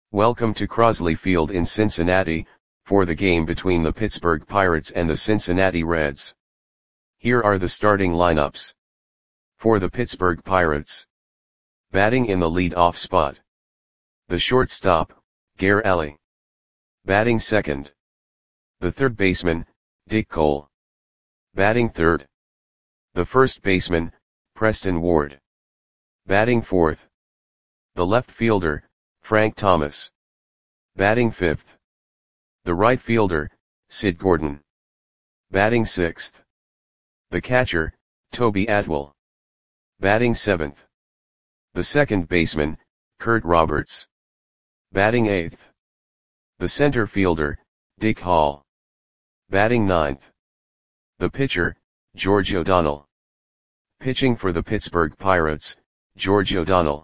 Welcome to Crosley Field in Cincinnati, for the game between the Pittsburgh Pirates and the Cincinnati Reds. Here are the starting lineups. For the Pittsburgh Pirates. Batting in the lead-off spot. The shortstop, Gare Alley. Batting second. The third baseman, Dick Cole. Batting third. The first baseman, Preston Ward. Batting fourth. The left fielder, Frank Thomas. Batting fifth. The right fielder, Sid Gordon. Batting sixth. The catcher, Toby Atwell. Batting seventh. The second baseman, Kurt Roberts. Batting eighth. The center fielder, Dick Hall. Batting ninth. The pitcher, George O'Donnell. Pitching for the Pittsburgh Pirates, George O'Donnell.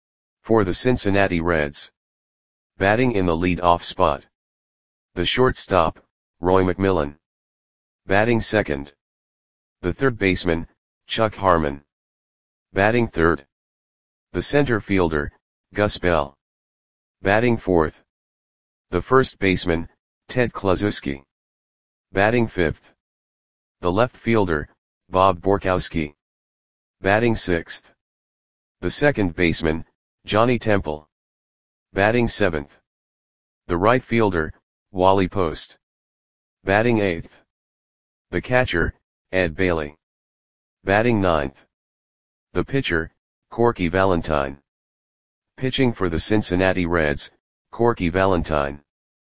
For the Cincinnati Reds. Batting in the lead-off spot. The shortstop, Roy McMillan. Batting second. The third baseman, Chuck Harmon. Batting third. The center fielder, Gus Bell. Batting fourth. The first baseman, Ted Kluszewski. Batting fifth. The left fielder, Bob Borkowski. Batting sixth. The second baseman, Johnny Temple. Batting seventh. The right fielder, Wally Post. Batting eighth. The catcher, Ed Bailey. Batting ninth. The pitcher, Corky Valentine. Pitching for the Cincinnati Reds, Corky Valentine.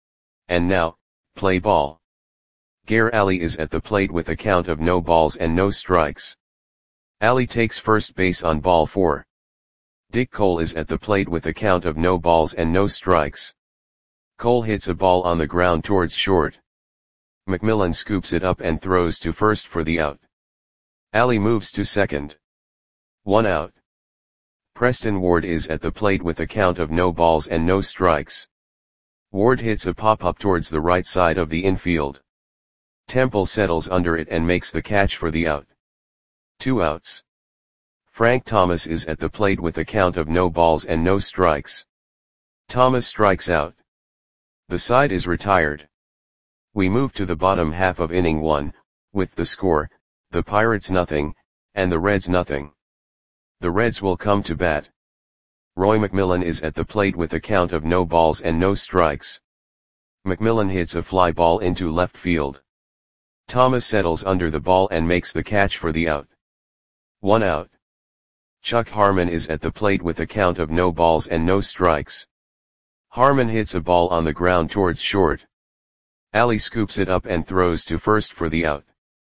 And now, play ball. Gare Alley is at the plate with a count of no balls and no strikes. Alley takes first base on ball 4. Dick Cole is at the plate with a count of no balls and no strikes. Cole hits a ball on the ground towards short. McMillan scoops it up and throws to first for the out. Alley moves to second. 1 out. Preston Ward is at the plate with a count of no balls and no strikes. Ward hits a pop-up towards the right side of the infield. Temple settles under it and makes the catch for the out. 2 outs. Frank Thomas is at the plate with a count of no balls and no strikes. Thomas strikes out. The side is retired. We move to the bottom half of inning 1, with the score, the Pirates nothing, and the Reds nothing. The Reds will come to bat. Roy McMillan is at the plate with a count of no balls and no strikes. McMillan hits a fly ball into left field. Thomas settles under the ball and makes the catch for the out. 1 out. Chuck Harmon is at the plate with a count of no balls and no strikes. Harmon hits a ball on the ground towards short. Alley scoops it up and throws to first for the out.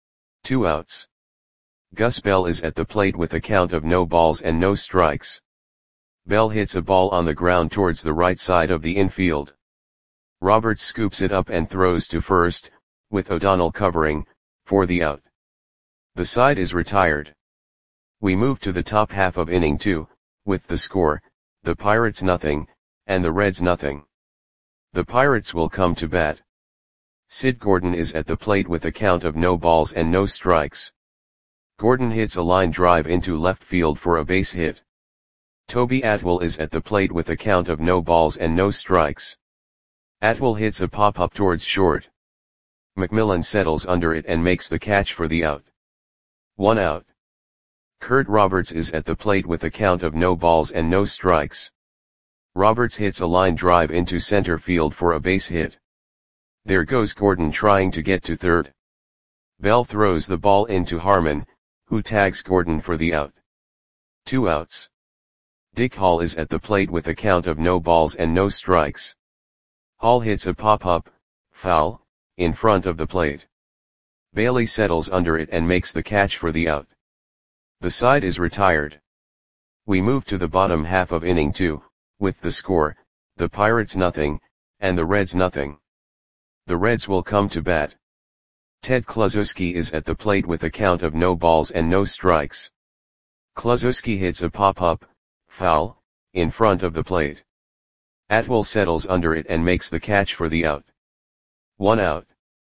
2 outs. Gus Bell is at the plate with a count of no balls and no strikes. Bell hits a ball on the ground towards the right side of the infield. Roberts scoops it up and throws to first, with O'Donnell covering, for the out. The side is retired. We move to the top half of inning 2, with the score, the Pirates nothing, and the Reds nothing. The Pirates will come to bat. Sid Gordon is at the plate with a count of no balls and no strikes. Gordon hits a line drive into left field for a base hit. Toby Atwell is at the plate with a count of no balls and no strikes. Atwell hits a pop-up towards short. McMillan settles under it and makes the catch for the out. 1 out. Kurt Roberts is at the plate with a count of no balls and no strikes. Roberts hits a line drive into center field for a base hit. There goes Gordon trying to get to third. Bell throws the ball into Harmon, who tags Gordon for the out. 2 outs. Dick Hall is at the plate with a count of no balls and no strikes. Hall hits a pop-up, foul, in front of the plate. Bailey settles under it and makes the catch for the out. The side is retired. We move to the bottom half of inning 2, with the score, the Pirates nothing, and the Reds nothing. The Reds will come to bat. Ted Kluszewski is at the plate with a count of no balls and no strikes. Kluszewski hits a pop-up, foul, in front of the plate. Atwell settles under it and makes the catch for the out. 1 out.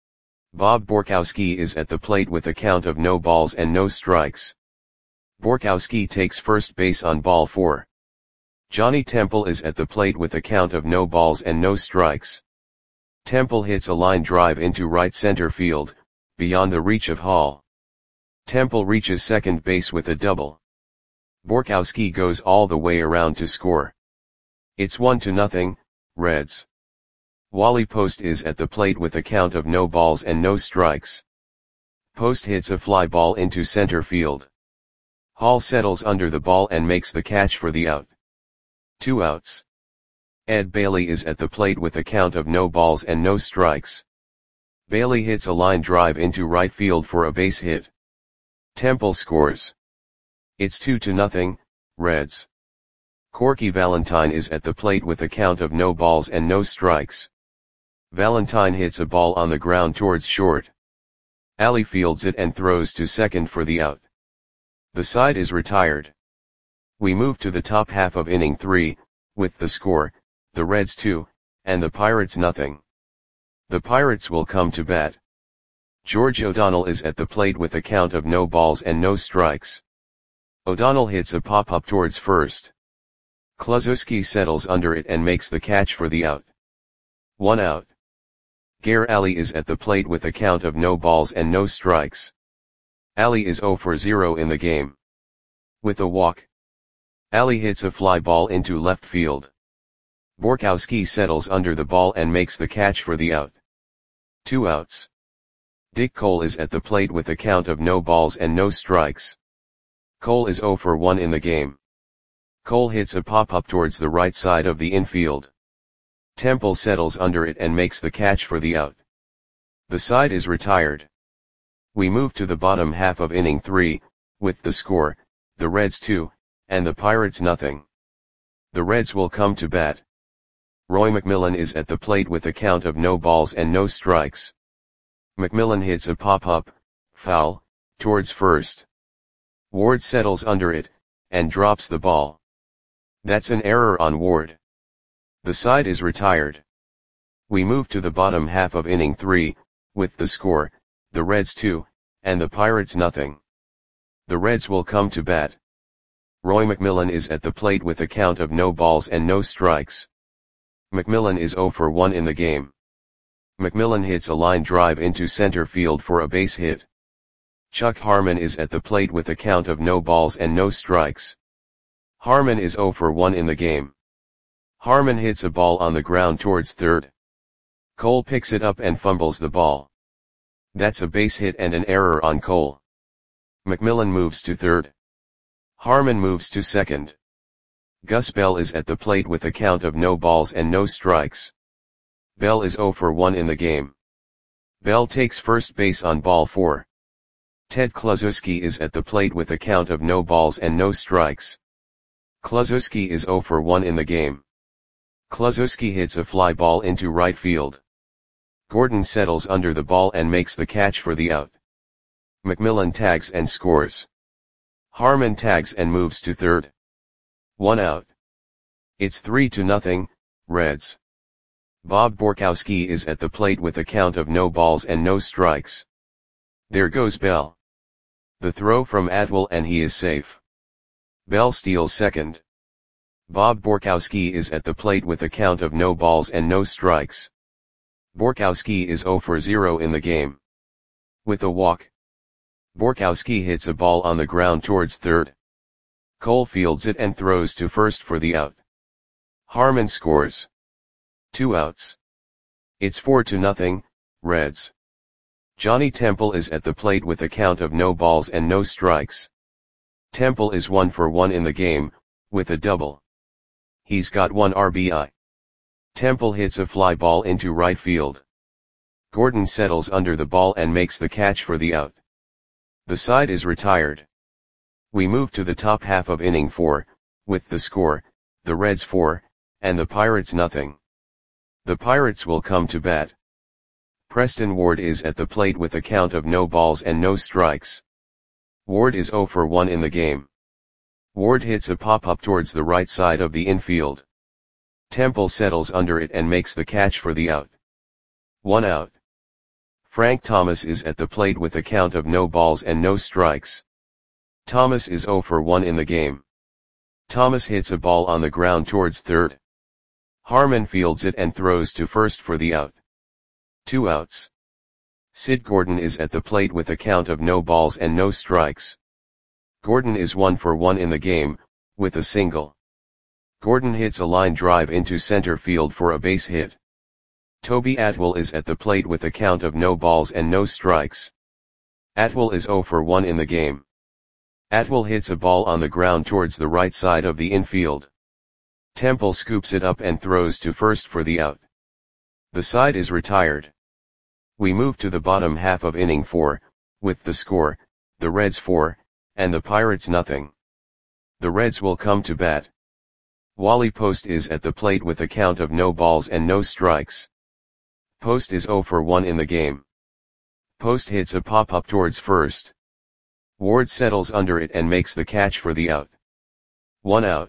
Bob Borkowski is at the plate with a count of no balls and no strikes. Borkowski takes first base on ball 4. Johnny Temple is at the plate with a count of no balls and no strikes. Temple hits a line drive into right center field, beyond the reach of Hall. Temple reaches second base with a double. Borkowski goes all the way around to score. It's 1-0, Reds. Wally Post is at the plate with a count of no balls and no strikes. Post hits a fly ball into center field. Hall settles under the ball and makes the catch for the out. 2 outs. Ed Bailey is at the plate with a count of no balls and no strikes. Bailey hits a line drive into right field for a base hit. Temple scores. It's 2-0, Reds. Corky Valentine is at the plate with a count of no balls and no strikes. Valentine hits a ball on the ground towards short. Alley fields it and throws to second for the out. The side is retired. We move to the top half of inning 3, with the score, the Reds 2, and the Pirates nothing. The Pirates will come to bat. George O'Donnell is at the plate with a count of no balls and no strikes. O'Donnell hits a pop-up towards first. Kluszewski settles under it and makes the catch for the out. 1 out. Gare Alley is at the plate with a count of no balls and no strikes. Alley is 0 for 0 in the game. With a walk. Alley hits a fly ball into left field. Borkowski settles under the ball and makes the catch for the out. 2 outs. Dick Cole is at the plate with a count of no balls and no strikes. Cole is 0 for 1 in the game. Cole hits a pop-up towards the right side of the infield. Temple settles under it and makes the catch for the out. The side is retired. We move to the bottom half of inning 3, with the score, the Reds 2, and the Pirates nothing. The Reds will come to bat. Roy McMillan is at the plate with a count of no balls and no strikes. McMillan hits a pop-up, foul, towards first. Ward settles under it, and drops the ball. That's an error on Ward. The side is retired. We move to the bottom half of inning 3, with the score, the Reds 2, and the Pirates nothing. The Reds will come to bat. Roy McMillan is at the plate with a count of no balls and no strikes. McMillan is 0 for 1 in the game. McMillan hits a line drive into center field for a base hit. Chuck Harmon is at the plate with a count of no balls and no strikes. Harmon is 0 for 1 in the game. Harmon hits a ball on the ground towards third. Cole picks it up and fumbles the ball. That's a base hit and an error on Cole. McMillan moves to third. Harmon moves to second. Gus Bell is at the plate with a count of no balls and no strikes. Bell is 0 for 1 in the game. Bell takes first base on ball 4. Ted Kluszewski is at the plate with a count of no balls and no strikes. Kluszewski is 0 for 1 in the game. Kluszewski hits a fly ball into right field. Gordon settles under the ball and makes the catch for the out. McMillan tags and scores. Harmon tags and moves to third. 1 out. It's 3-0, Reds. Bob Borkowski is at the plate with a count of no balls and no strikes. There goes Bell. The throw from Atwell and he is safe. Bell steals second. Bob Borkowski is at the plate with a count of no balls and no strikes. Borkowski is 0 for 0 in the game. With a walk. Borkowski hits a ball on the ground towards third. Cole fields it and throws to first for the out. Harmon scores. 2 outs. It's 4-0, Reds. Johnny Temple is at the plate with a count of no balls and no strikes. Temple is 1 for 1 in the game, with a double. He's got 1 RBI. Temple hits a fly ball into right field. Gordon settles under the ball and makes the catch for the out. The side is retired. We move to the top half of inning 4, with the score, the Reds 4, and the Pirates nothing. The Pirates will come to bat. Preston Ward is at the plate with a count of no balls and no strikes. Ward is 0 for 1 in the game. Ward hits a pop-up towards the right side of the infield. Temple settles under it and makes the catch for the out. 1 out. Frank Thomas is at the plate with a count of no balls and no strikes. Thomas is 0 for 1 in the game. Thomas hits a ball on the ground towards third. Harmon fields it and throws to first for the out. 2 outs. Sid Gordon is at the plate with a count of no balls and no strikes. Gordon is 1 for 1 in the game, with a single. Gordon hits a line drive into center field for a base hit. Toby Atwell is at the plate with a count of no balls and no strikes. Atwell is 0 for 1 in the game. Atwell hits a ball on the ground towards the right side of the infield. Temple scoops it up and throws to first for the out. The side is retired. We move to the bottom half of inning 4, with the score, the Reds 4, and the Pirates nothing. The Reds will come to bat. Wally Post is at the plate with a count of no balls and no strikes. Post is 0 for 1 in the game. Post hits a pop-up towards first. Ward settles under it and makes the catch for the out. 1 out.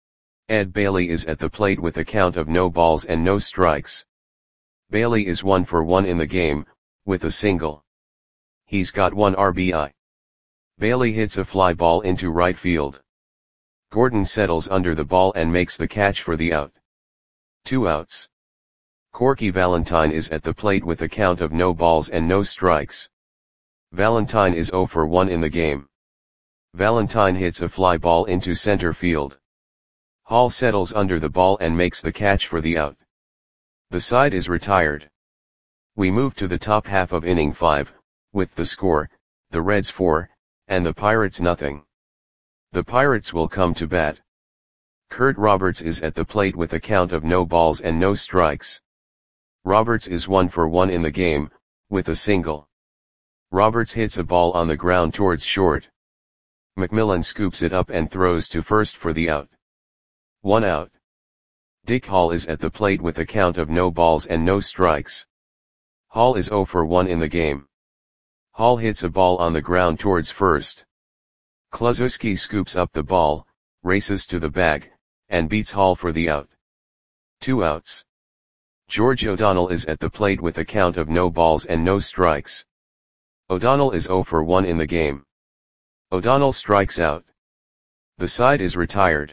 Ed Bailey is at the plate with a count of no balls and no strikes. Bailey is 1 for 1 in the game, with a single. He's got 1 RBI. Bailey hits a fly ball into right field. Gordon settles under the ball and makes the catch for the out. 2 outs. Corky Valentine is at the plate with a count of no balls and no strikes. Valentine is 0 for 1 in the game. Valentine hits a fly ball into center field. Hall settles under the ball and makes the catch for the out. The side is retired. We move to the top half of inning 5, with the score, the Reds 4, and the Pirates nothing. The Pirates will come to bat. Kurt Roberts is at the plate with a count of no balls and no strikes. Roberts is 1 for 1 in the game, with a single. Roberts hits a ball on the ground towards short. McMillan scoops it up and throws to first for the out. 1 out. Dick Hall is at the plate with a count of no balls and no strikes. Hall is 0 for 1 in the game. Hall hits a ball on the ground towards first. Kluszewski scoops up the ball, races to the bag, and beats Hall for the out. 2 outs. George O'Donnell is at the plate with a count of no balls and no strikes. O'Donnell is 0 for 1 in the game. O'Donnell strikes out. The side is retired.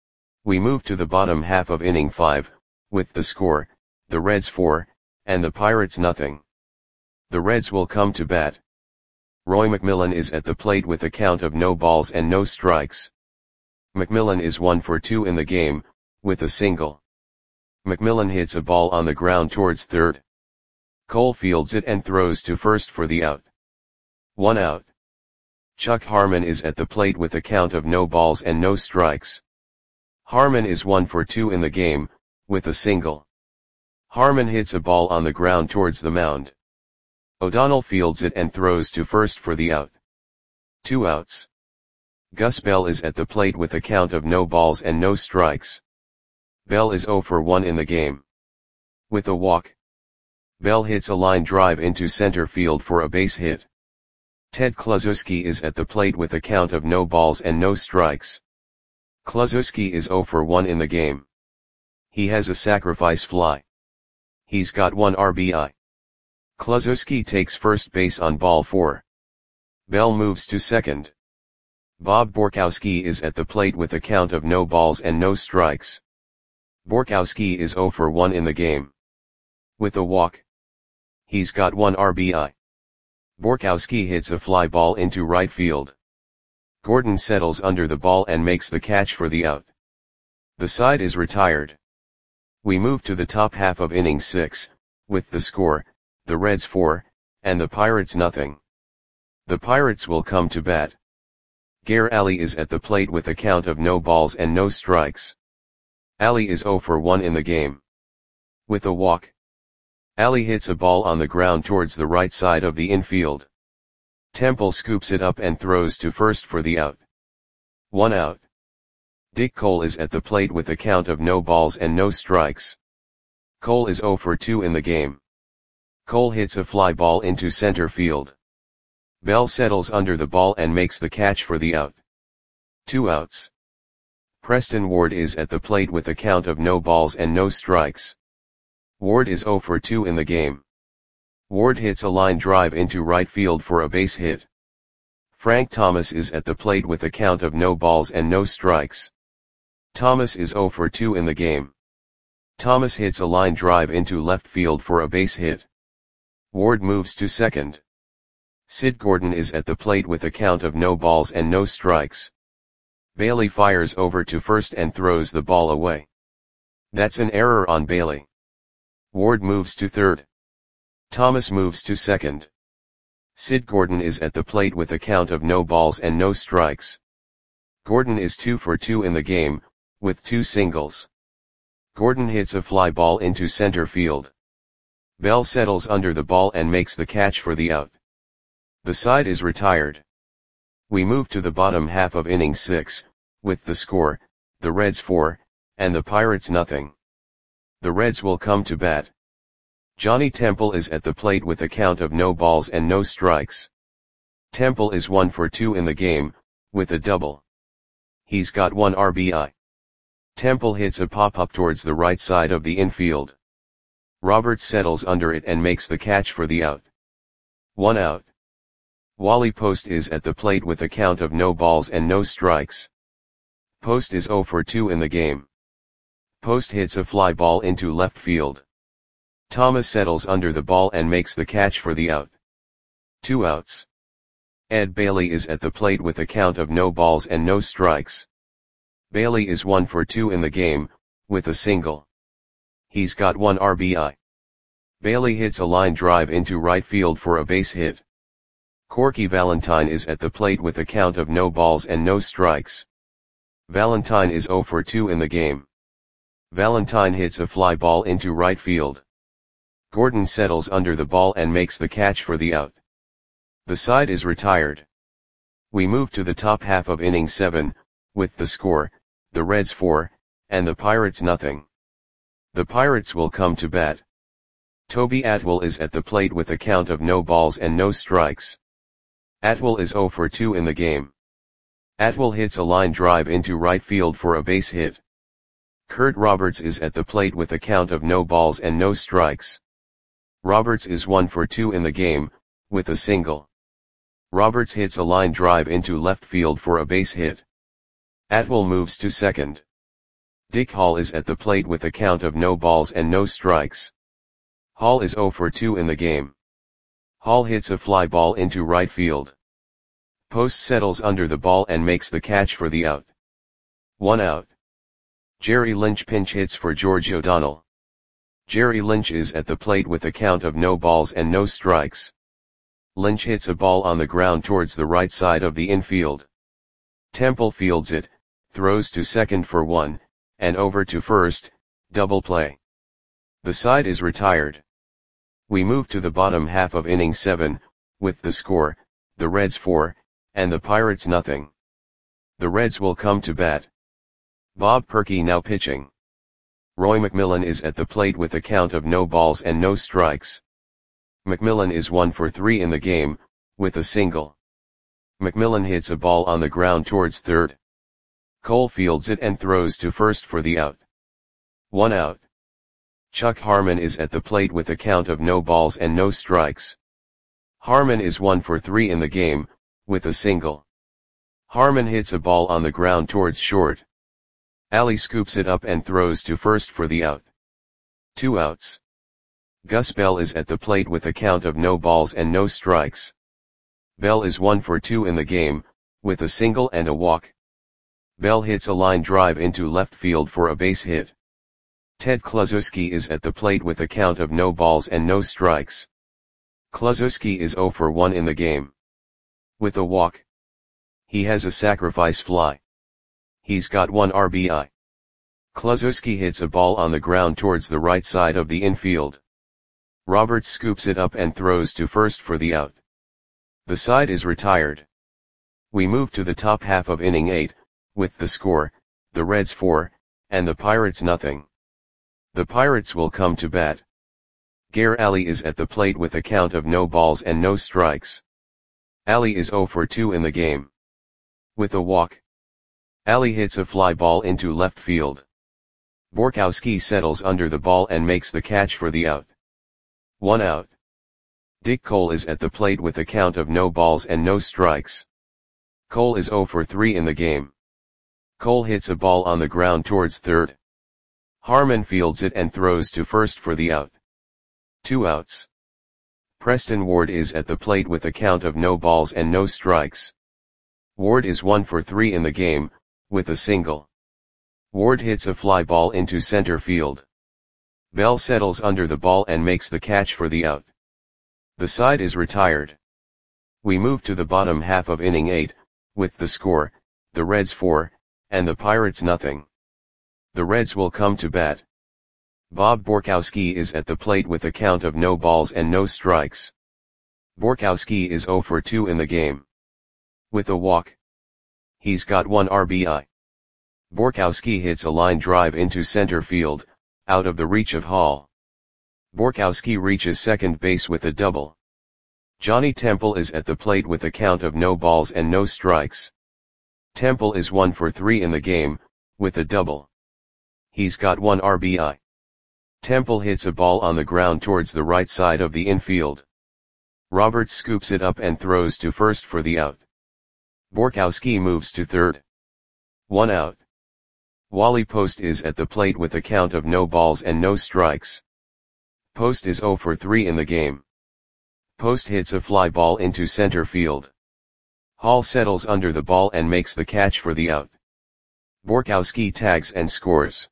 We move to the bottom half of inning 5, with the score, the Reds 4, and the Pirates nothing. The Reds will come to bat. Roy McMillan is at the plate with a count of no balls and no strikes. McMillan is 1 for 2 in the game, with a single. McMillan hits a ball on the ground towards third. Cole fields it and throws to first for the out. 1 out. Chuck Harmon is at the plate with a count of no balls and no strikes. Harmon is 1 for 2 in the game, with a single. Harmon hits a ball on the ground towards the mound. O'Donnell fields it and throws to first for the out. 2 outs. Gus Bell is at the plate with a count of no balls and no strikes. Bell is 0 for 1 in the game. With a walk. Bell hits a line drive into center field for a base hit. Ted Kluszewski is at the plate with a count of no balls and no strikes. Kluszewski is 0 for 1 in the game. He has a sacrifice fly. He's got 1 RBI. Kluszewski takes first base on ball 4. Bell moves to second. Bob Borkowski is at the plate with a count of no balls and no strikes. Borkowski is 0 for 1 in the game. With a walk. He's got 1 RBI. Borkowski hits a fly ball into right field. Gordon settles under the ball and makes the catch for the out. The side is retired. We move to the top half of inning 6, with the score, the Reds 4, and the Pirates nothing. The Pirates will come to bat. Gare Ali is at the plate with a count of no balls and no strikes. Ali is 0 for 1 in the game. With a walk. Ali hits a ball on the ground towards the right side of the infield. Temple scoops it up and throws to first for the out. 1 out. Dick Cole is at the plate with a count of no balls and no strikes. Cole is 0 for 2 in the game. Cole hits a fly ball into center field. Bell settles under the ball and makes the catch for the out. 2 outs. Preston Ward is at the plate with a count of no balls and no strikes. Ward is 0 for 2 in the game. Ward hits a line drive into right field for a base hit. Frank Thomas is at the plate with a count of no balls and no strikes. Thomas is 0 for 2 in the game. Thomas hits a line drive into left field for a base hit. Ward moves to second. Sid Gordon is at the plate with a count of no balls and no strikes. Bailey fires over to first and throws the ball away. That's an error on Bailey. Ward moves to third. Thomas moves to second. Sid Gordon is at the plate with a count of no balls and no strikes. Gordon is 2 for 2 in the game, with 2 singles. Gordon hits a fly ball into center field. Bell settles under the ball and makes the catch for the out. The side is retired. We move to the bottom half of inning 6, with the score, the Reds 4, and the Pirates nothing. The Reds will come to bat. Johnny Temple is at the plate with a count of no balls and no strikes. Temple is 1 for 2 in the game, with a double. He's got 1 RBI. Temple hits a pop-up towards the right side of the infield. Roberts settles under it and makes the catch for the out. 1 out. Wally Post is at the plate with a count of no balls and no strikes. Post is 0 for 2 in the game. Post hits a fly ball into left field. Thomas settles under the ball and makes the catch for the out. 2 outs. Ed Bailey is at the plate with a count of no balls and no strikes. Bailey is 1 for 2 in the game, with a single. He's got 1 RBI. Bailey hits a line drive into right field for a base hit. Corky Valentine is at the plate with a count of no balls and no strikes. Valentine is 0 for 2 in the game. Valentine hits a fly ball into right field. Gordon settles under the ball and makes the catch for the out. The side is retired. We move to the top half of inning 7, with the score, the Reds 4, and the Pirates nothing. The Pirates will come to bat. Toby Atwell is at the plate with a count of no balls and no strikes. Atwell is 0 for 2 in the game. Atwell hits a line drive into right field for a base hit. Kurt Roberts is at the plate with a count of no balls and no strikes. Roberts is 1 for 2 in the game, with a single. Roberts hits a line drive into left field for a base hit. Atwell moves to second. Dick Hall is at the plate with a count of no balls and no strikes. Hall is 0 for 2 in the game. Hall hits a fly ball into right field. Post settles under the ball and makes the catch for the out. 1 out. Jerry Lynch pinch hits for George O'Donnell. Jerry Lynch is at the plate with a count of no balls and no strikes. Lynch hits a ball on the ground towards the right side of the infield. Temple fields it, throws to second for 1, and over to first, double play. The side is retired. We move to the bottom half of inning 7, with the score, the Reds 4, and the Pirates nothing. The Reds will come to bat. Bob Perky now pitching. Roy McMillan is at the plate with a count of no balls and no strikes. McMillan is 1 for 3 in the game, with a single. McMillan hits a ball on the ground towards third. Cole fields it and throws to first for the out. 1 out. Chuck Harmon is at the plate with a count of no balls and no strikes. Harmon is 1 for 3 in the game, with a single. Harmon hits a ball on the ground towards short. Ali scoops it up and throws to first for the out. 2 outs. Gus Bell is at the plate with a count of no balls and no strikes. Bell is 1 for 2 in the game, with a single and a walk. Bell hits a line drive into left field for a base hit. Ted Kluszewski is at the plate with a count of no balls and no strikes. Kluszewski is 0 for 1 in the game. With a walk. He has a sacrifice fly. He's got 1 RBI. Kluszewski hits a ball on the ground towards the right side of the infield. Roberts scoops it up and throws to first for the out. The side is retired. We move to the top half of inning 8, with the score, the Reds 4, and the Pirates nothing. The Pirates will come to bat. Gare Ali is at the plate with a count of no balls and no strikes. Ali is 0 for 2 in the game. With a walk. Ali hits a fly ball into left field. Borkowski settles under the ball and makes the catch for the out. 1 out. Dick Cole is at the plate with a count of no balls and no strikes. Cole is 0 for 3 in the game. Cole hits a ball on the ground towards third. Harmon fields it and throws to first for the out. 2 outs. Preston Ward is at the plate with a count of no balls and no strikes. Ward is 1 for 3 in the game, with a single. Ward hits a fly ball into center field. Bell settles under the ball and makes the catch for the out. The side is retired. We move to the bottom half of inning 8, with the score, the Reds 4, and the Pirates nothing. The Reds will come to bat. Bob Borkowski is at the plate with a count of no balls and no strikes. Borkowski is 0 for 2 in the game. With a walk. He's got 1 RBI. Borkowski hits a line drive into center field, out of the reach of Hall. Borkowski reaches second base with a double. Johnny Temple is at the plate with a count of no balls and no strikes. Temple is 1 for 3 in the game, with a double. He's got 1 RBI. Temple hits a ball on the ground towards the right side of the infield. Roberts scoops it up and throws to first for the out. Borkowski moves to third. 1 out. Wally Post is at the plate with a count of no balls and no strikes. Post is 0 for 3 in the game. Post hits a fly ball into center field. Hall settles under the ball and makes the catch for the out. Borkowski tags and scores.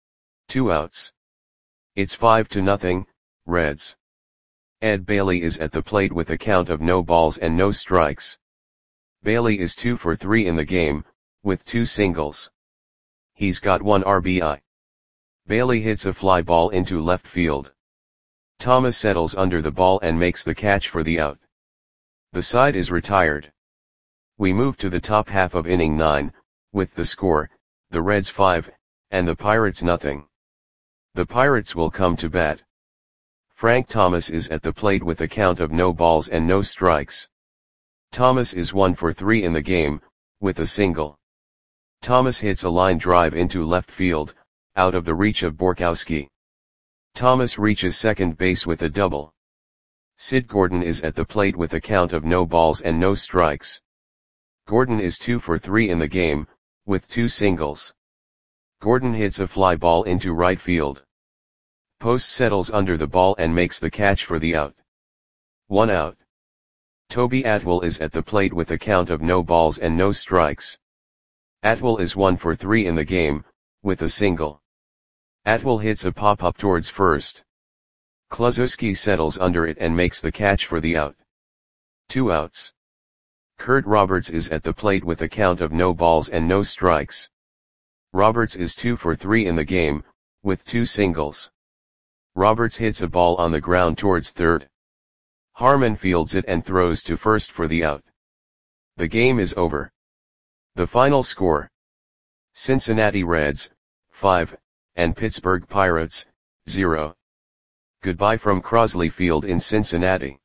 2 outs. It's 5-0, Reds. Ed Bailey is at the plate with a count of no balls and no strikes. Bailey is 2 for 3 in the game, with 2 singles. He's got 1 RBI. Bailey hits a fly ball into left field. Thomas settles under the ball and makes the catch for the out. The side is retired. We move to the top half of inning 9, with the score, the Reds 5, and the Pirates nothing. The Pirates will come to bat. Frank Thomas is at the plate with a count of no balls and no strikes. Thomas is 1 for 3 in the game, with a single. Thomas hits a line drive into left field, out of the reach of Borkowski. Thomas reaches second base with a double. Sid Gordon is at the plate with a count of no balls and no strikes. Gordon is 2 for 3 in the game, with 2 singles. Gordon hits a fly ball into right field. Post settles under the ball and makes the catch for the out. 1 out. Toby Atwell is at the plate with a count of no balls and no strikes. Atwell is 1 for 3 in the game, with a single. Atwell hits a pop-up towards first. Kluszewski settles under it and makes the catch for the out. 2 outs. Kurt Roberts is at the plate with a count of no balls and no strikes. Roberts is 2 for 3 in the game, with 2 singles. Roberts hits a ball on the ground towards third. Harmon fields it and throws to first for the out. The game is over. The final score: Cincinnati Reds, 5, and Pittsburgh Pirates, 0. Goodbye from Crosley Field in Cincinnati.